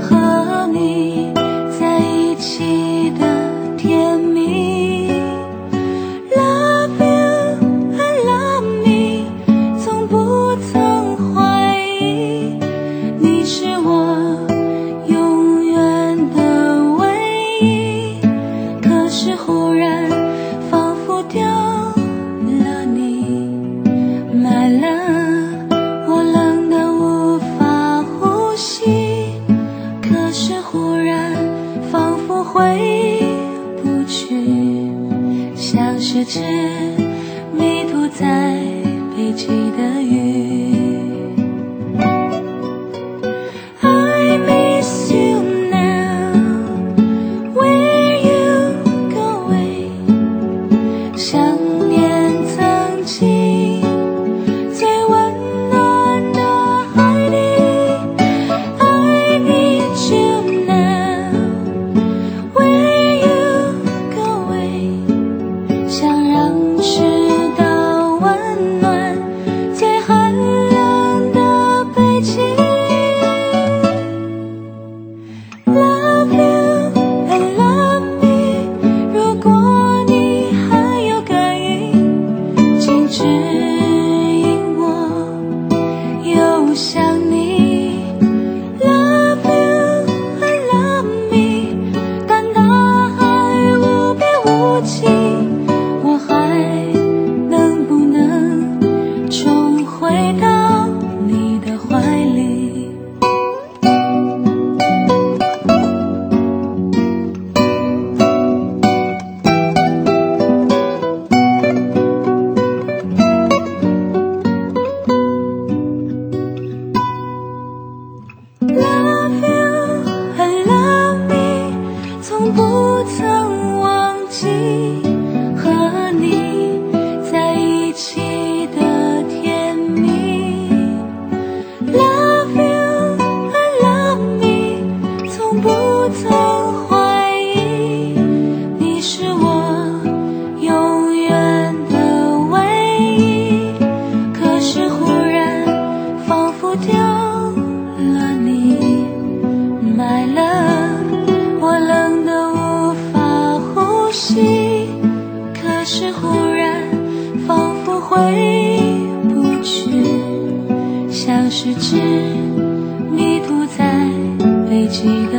和你在一起的甜蜜。 Love you, I love me， 从不曾怀疑，你是我永远的唯一。可是忽然仿佛丢了你，My love， 我冷得无法呼吸。可是忽然仿佛回不去，像是只迷途在北极的鱼。I miss you now, where you going？ 想念曾经最温暖的海底。I need you now, where you going？ 想让赤道温暖最寒冷的北极。Love you, I love me， 如果你还有感应，请指引我游向你。Love you, I love me， 但大海无边无际，我还能不能重回到你的怀里？Love you, I love me， 从不曾忘记和你在一起的甜蜜。Love you, I love me， 从不曾怀疑，你是我永远的唯一。可是忽然仿佛丢了你，My love， 我冷得无法呼吸。可是忽然仿佛回不去，像是只迷途在北极的